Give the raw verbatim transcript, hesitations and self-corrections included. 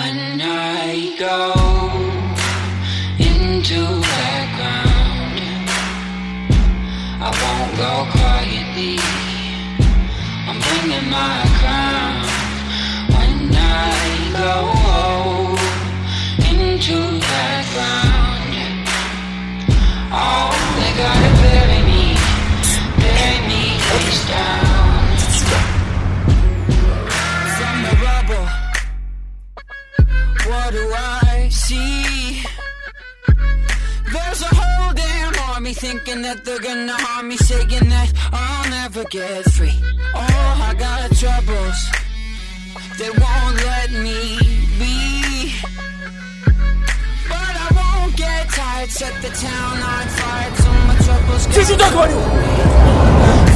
When I go into that ground, I won't go quietly. I'm bringing my crown. When I go into that ground, oh, they gotta bury me, bury me face down. From the rubble, what do I see? There's a whole damn army thinking that they're gonna harm me, saying that I'll never get free. Oh, I got troubles, they won't let me be. But I won't get tired, set the town on fire till my troubles go away.